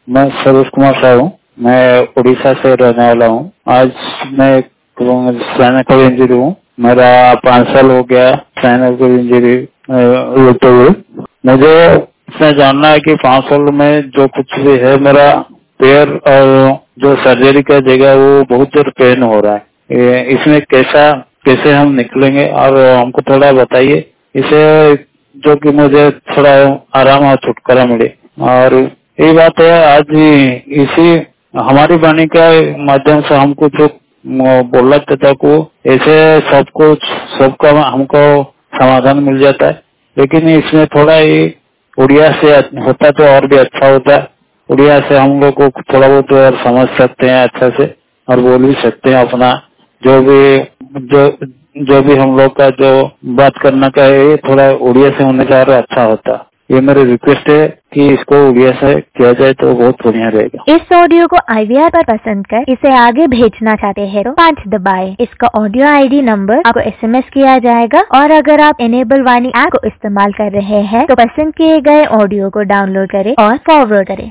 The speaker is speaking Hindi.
मैं सरोज कुमार साहू, मैं उड़ीसा से रहने वाला हूँ। आज मैं स्पाइनल इंजरी हूँ। मेरा 5 साल हो गया स्पाइनल इंजरी होते हुए। मुझे इसमें जानना है कि 5 साल में जो कुछ भी है मेरा पैर और जो सर्जरी का जगह वो बहुत देर पेन हो रहा है। इसमें कैसे हम निकलेंगे और हमको थोड़ा बताइए, इसे जो कि मुझे थोड़ा आराम और छुटकारा मिले। और यही बात है, आज इसी हमारी वाणी के माध्यम से हमको जो बोला था को ऐसे सबका हमको समाधान मिल जाता है, लेकिन इसमें थोड़ा ही उड़िया से होता तो और भी अच्छा होता। उड़िया से हम लोग को थोड़ा बहुत और समझ सकते हैं अच्छा से और बोल भी सकते हैं अपना जो भी हम लोग का जो बात करना का है थोड़ा उड़िया से होने का और अच्छा होता। ये मेरी रिक्वेस्ट है कि इसको उड़िया से किया जाए तो बहुत बढ़िया रहेगा। इस ऑडियो को IVR पर पसंद कर इसे आगे भेजना चाहते हैं तो 5 दबाएं। इसका ऑडियो ID नंबर आपको SMS किया जाएगा और अगर आप इनेबल वाणी ऐप को इस्तेमाल कर रहे हैं तो पसंद किए गए ऑडियो को डाउनलोड करें और फॉरवर्ड करें।